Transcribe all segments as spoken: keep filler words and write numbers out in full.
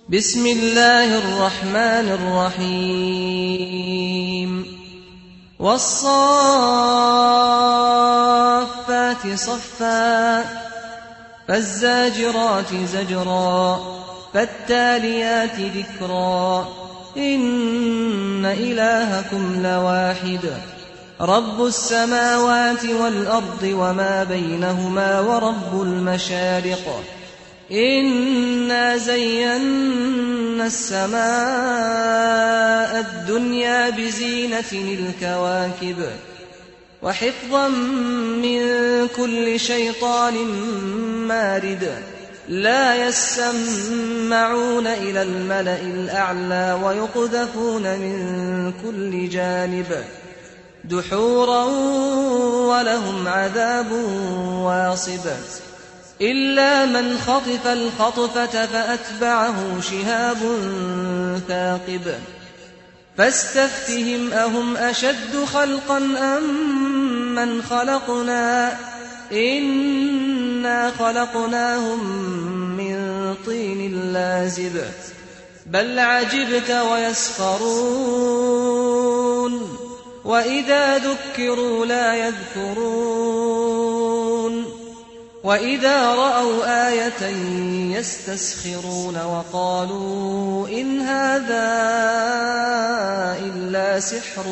بسم الله الرحمن الرحيم والصافات صفا فالزاجرات زجرا فالتاليات ذكرا إن إلهكم لواحد رب السماوات والأرض وما بينهما ورب المشارق إنا زينا السماء الدنيا بزينة الكواكب وحفظا من كل شيطان مارد لا يسمعون إلى الملأ الأعلى ويقذفون من كل جانب دحورا ولهم عذاب واصب إلا من خطف الخطفة فأتبعه شهاب ثاقب فاستفتهم أهم أشد خلقا أم من خلقنا إنا خلقناهم من طين لازب بل عجبت ويسخرون وإذا ذكروا لا يذكرون وإذا رأوا آية يستسخرون وقالوا إن هذا إلا سحر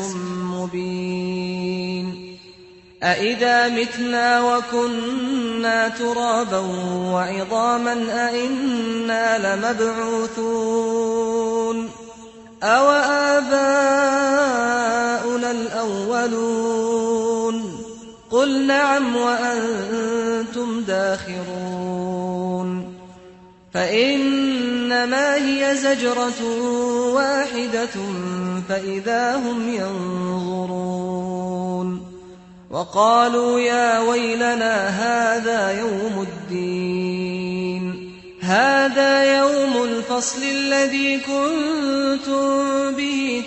مبين أإذا متنا وكنا ترابا وعظاما أإنا لمبعوثون أو آباؤنا الأولون قل نعم وأنتم داخرون فإنما هي زجرة واحدة فإذا هم ينظرون وقالوا يا ويلنا هذا يوم الدين هذا يوم الفصل الذي كنتم به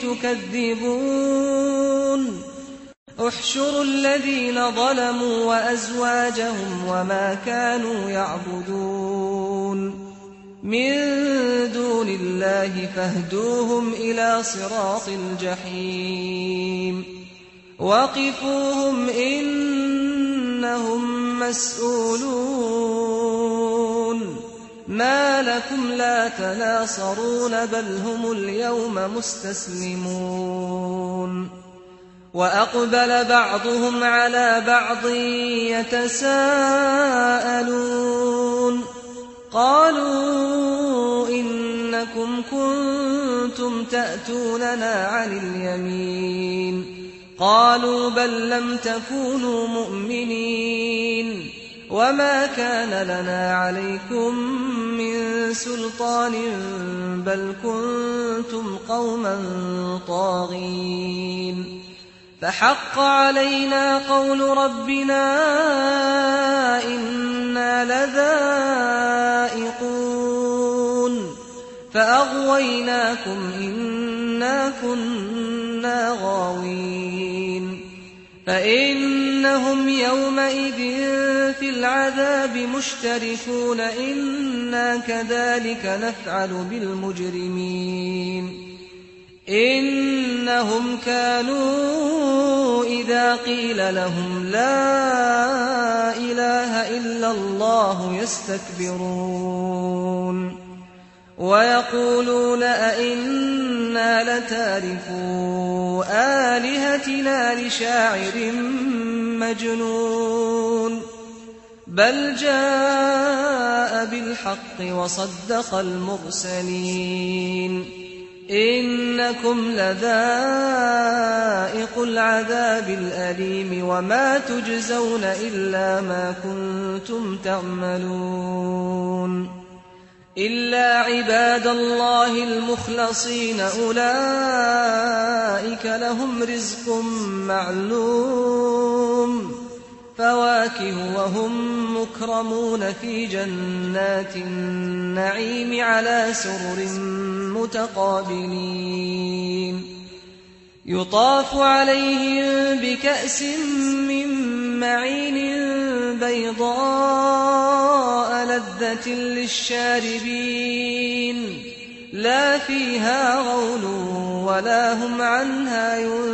تكذبون احشروا الذين ظلموا وأزواجهم وما كانوا يعبدون من دون الله فاهدوهم إلى صراط الجحيم وقفوهم إنهم مسؤولون ما لكم لا تناصرون بل هم اليوم مستسلمون وأقبل بعضهم على بعض يتساءلون قالوا إنكم كنتم تأتوننا عن اليمين قالوا بل لم تكونوا مؤمنين وما كان لنا عليكم من سلطان بل كنتم قوما طاغين فحق علينا قول ربنا إنا لذائقون فأغويناكم إنا كنا غاوين فإنهم يومئذ في العذاب مشتركون إنا كذلك نفعل بالمجرمين إنهم كانوا إذا قيل لهم لا إله إلا الله يستكبرون ويقولون أئنا لتاركو آلهتنا لشاعر مجنون بل جاء بالحق وصدق المرسلين إنكم لذائقو العذاب الأليم وما تجزون إلا ما كنتم تعملون إلا عباد الله المخلصين أولئك لهم رزق معلوم فواكه وهم مكرمون في جنات النعيم على سرر متقابلين يطاف عليهم بكأس من معين بيضاء لذة للشاربين لا فيها غول ولا هم عنها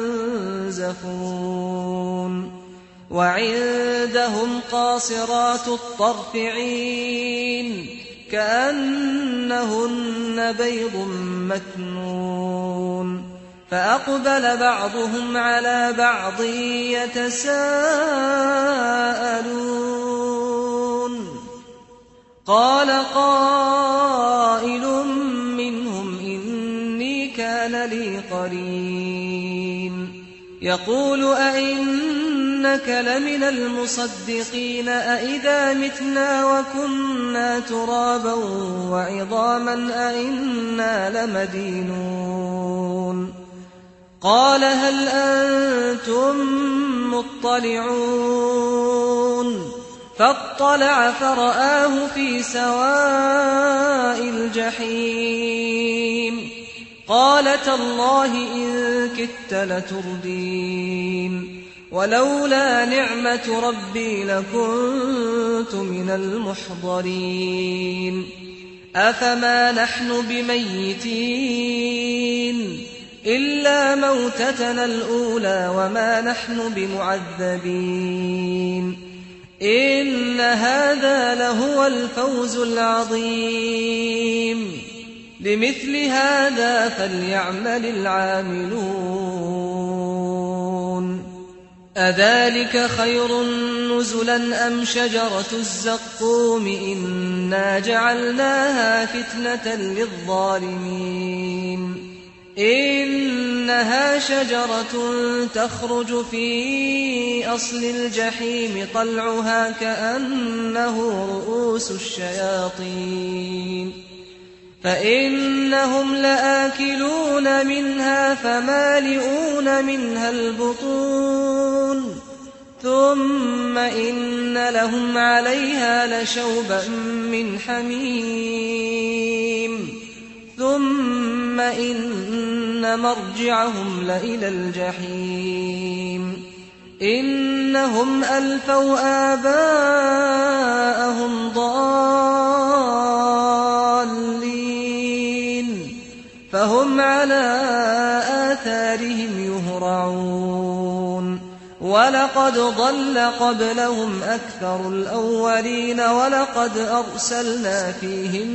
ينزفون وعندهم قاصرات الطرف عين كأنهن بيض مكنون فأقبل بعضهم على بعض يتساءلون قال قائل منهم إني كان لي قرين يقول أئنك لمن المصدقين أئذا متنا وكنا ترابا وعظاما أئنا لمدينون قال هل أنتم مطلعون فاطلع فرآه في سواء الجحيم قال تالله إن كدت لتردين ولولا نعمة ربي لكنت من المحضرين أفما نحن بميتين إلا موتتنا الأولى وما نحن بمعذبين إن هذا لهو الفوز العظيم لمثل هذا فليعمل العاملون أذلك خير نزلا أم شجرة الزقوم إنا جعلناها فتنة للظالمين إنها شجرة تخرج في أصل الجحيم طلعها كأنه رؤوس الشياطين فإنهم لآكلون منها فمالئون منها البطون ثم إن لهم عليها لشوبا من حميم ثم إن مرجعهم لإلى الجحيم إنهم ألفوا آباءهم ضالين فهم على آثارهم يهرعون ولقد ضل قبلهم أكثر الأولين ولقد أرسلنا فيهم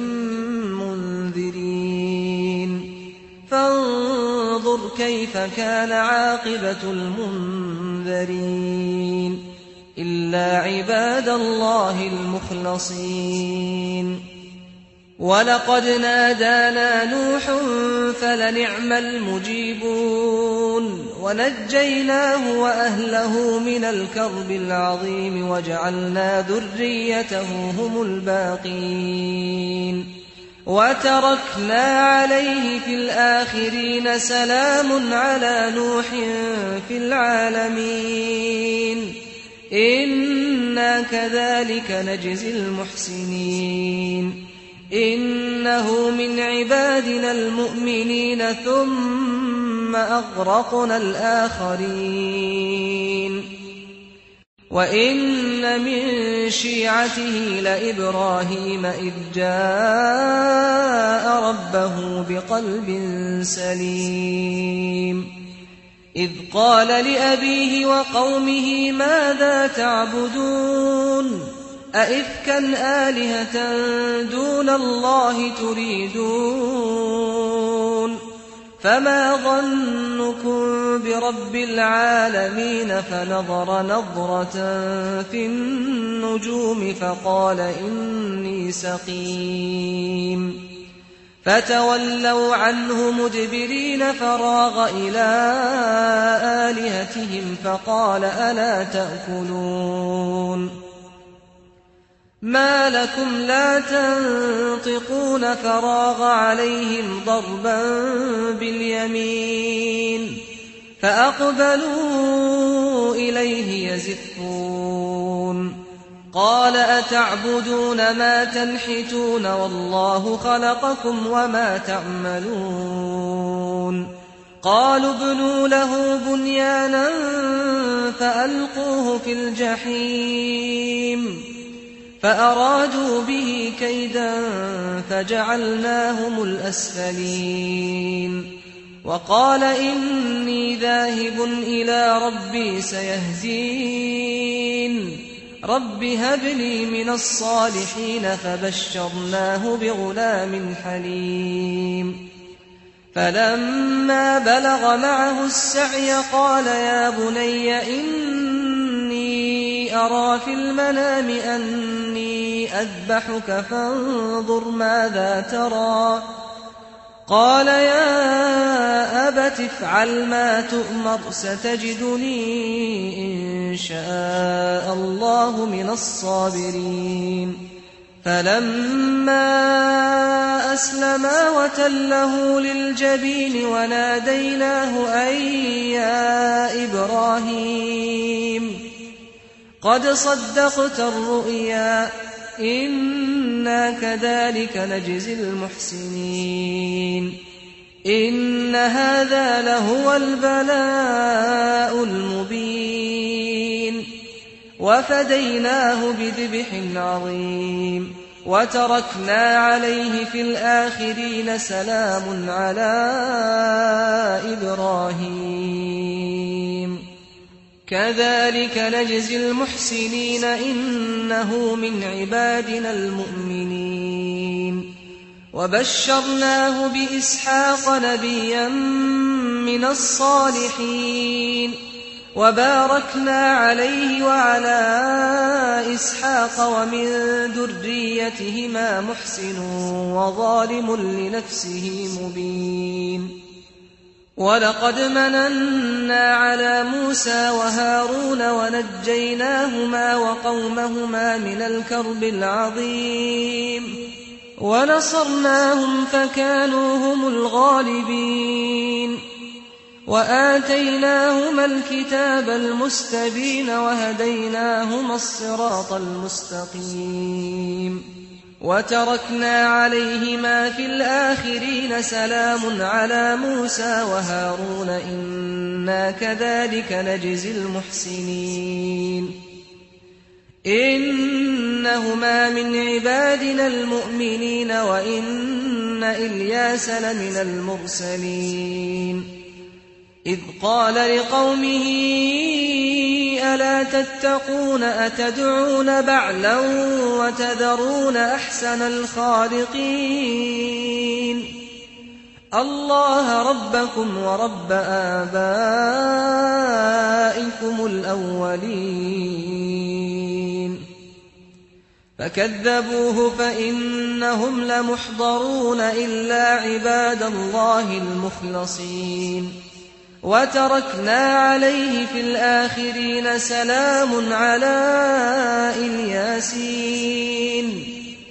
منذرين فانظر كيف كان عاقبة المنذرين إلا عباد الله المخلصين ولقد نادانا نوح فلنعم المجيبون ونجيناه وأهله من الكرب العظيم وجعلنا ذريته هم الباقين وتركنا عليه في الآخرين سلام على نوح في العالمين إنا كذلك نجزي المحسنين إنه من عبادنا المؤمنين ثم أغرقنا الآخرين وإن من شيعته لإبراهيم إذ جاء ربه بقلب سليم إذ قال لأبيه وقومه ماذا تعبدون أئفكا آلهة دون الله تريدون فما ظنكم برب العالمين فنظر نظرة في النجوم فقال إني سقيم فتولوا عنه مدبرين فراغ إلى آلهتهم فقال ألا تأكلون ما لكم لا تنطقون فراغ عليهم ضربا باليمين فأقبلوا إليه يزفون قال أتعبدون ما تنحتون والله خلقكم وما تعملون قالوا ابنوا له بنيانا فألقوه في الجحيم فأرادوا به كيدا فجعلناهم الأسفلين وقال إني ذاهب إلى ربي سيهدين رب هب لي من الصالحين فبشرناه بغلام حليم فلما بلغ معه السعي قال يا بني إني أرى في المنام أني أذبحك فانظر ماذا ترى قال يا أبت افعل ما تؤمر ستجدني إن شاء الله من الصابرين فلما أسلما وتله للجبين وناديناه أن يا إبراهيم قد صدقت الرؤيا إنا كذلك نجزي المحسنين إن هذا لهو البلاء المبين وفديناه بذبح عظيم وتركنا عليه في الآخرين سلام على إبراهيم كذلك نجزي المحسنين إنه من عبادنا المؤمنين وبشرناه بإسحاق نبيا من الصالحين وباركنا عليه وعلى إسحاق ومن ذريتهما محسن وظالم لنفسه مبين ولقد مننا على موسى وهارون ونجيناهما وقومهما من الكرب العظيم ونصرناهم فكانوا هم الغالبين وآتيناهما الكتاب المستبين وهديناهما الصراط المستقيم وتركنا عليهما في الآخرين سلام على موسى وهارون إنا كذلك نجزي المحسنين إنهما من عبادنا المؤمنين وإن إلياس لمن المرسلين إذ قال لقومه ألا تتقون أتدعون بعلا وتذرون أحسن الخالقين الله ربكم ورب آبائكم الأولين فكذبوه فإنهم لمحضرون إلا عباد الله المخلصين وتركنا عليه في الآخرين سلام على الياسين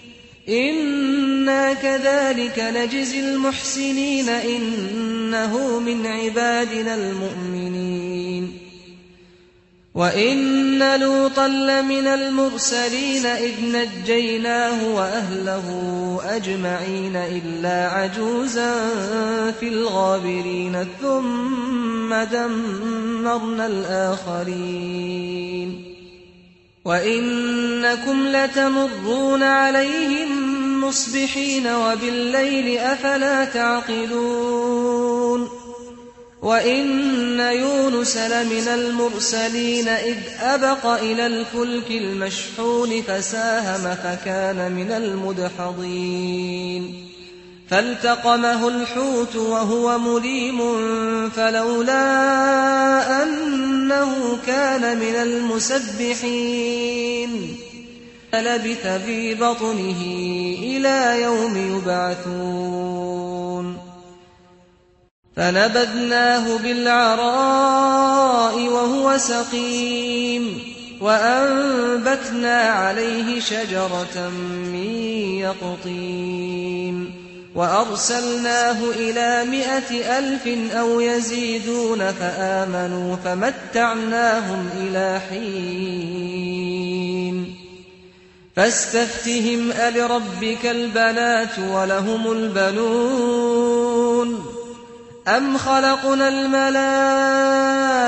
إنا كذلك نجزي المحسنين إنه من عبادنا المؤمنين وإن لوطا لمن المرسلين إذ نجيناه وأهله أجمعين إلا عجوزا في الغابرين ثم دمرنا الآخرين وإنكم لتمرون عليهم مصبحين وبالليل أفلا تعقلون وإن يونس لمن المرسلين إذ أبق إلى الفلك المشحون فساهم فكان من المدحضين فالتقمه الحوت وهو مليم فلولا أنه كان من المسبحين لبث في بطنه إلى يوم يبعثون فنبذناه بالعراء وهو سقيم وأنبتنا عليه شجرة من يقطين وأرسلناه إلى مائة ألف أو يزيدون فآمنوا فمتعناهم إلى حين فاستفتهم ألربك البنات ولهم البنون أم خلقنا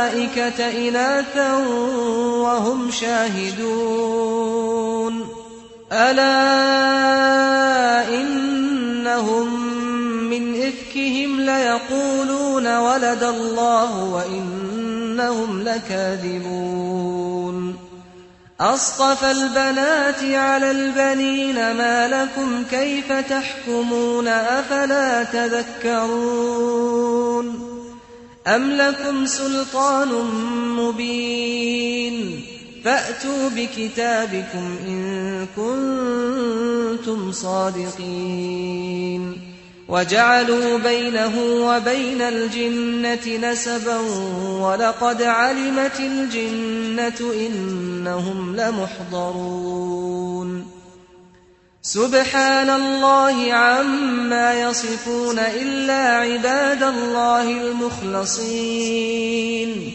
الملائكة إناثا وهم شاهدون ألا إنهم من إفكهم ليقولون ولد الله وإنهم لكاذبون أصطفى البنات على البنين ما لكم كيف تحكمون أفلا تذكرون أم لكم سلطان مبين فأتوا بكتابكم إن كنتم صادقين وجعلوا بينه وبين الجنة نسبا ولقد علمت الجنة إنهم لمحضرون سبحان الله عما يصفون إلا عباد الله المخلصين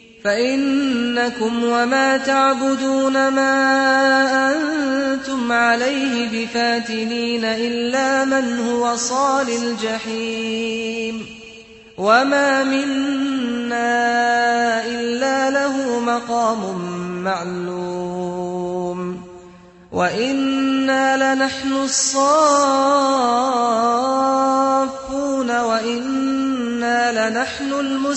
فإنكم وما تعبدون ما أنتم عليه بفاتنين إلا من هو صال الجحيم وما منا إلا له مقام معلوم وإنا لنحن الصافون وإنا لنحن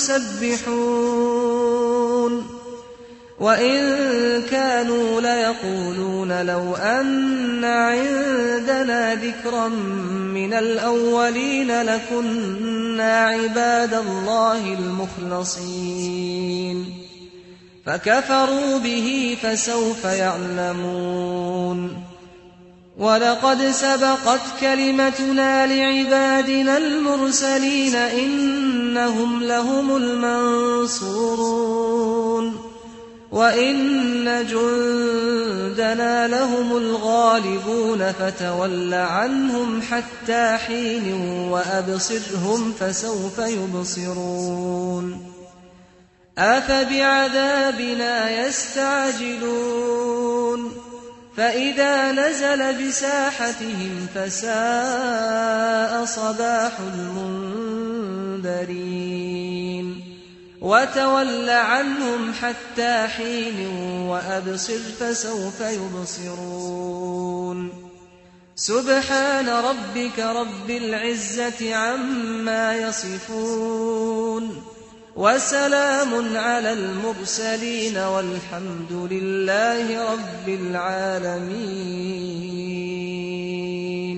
المسبحون وإن كانوا ليقولون لو أن عندنا ذكرا من الأولين لكنا عباد الله المخلصين فكفروا به فسوف يعلمون ولقد سبقت كلمتنا لعبادنا المرسلين إنهم لهم المنصورون وإن جندنا لهم الغالبون فتول عنهم حتى حين وأبصرهم فسوف يبصرون أفبعذابنا يستعجلون فإذا نزل بساحتهم فساء صباح المنذرين وتول عنهم حتى حين وأبصر فسوف يبصرون سبحان ربك رب العزة عما يصفون وسلام على المرسلين والحمد لله رب العالمين.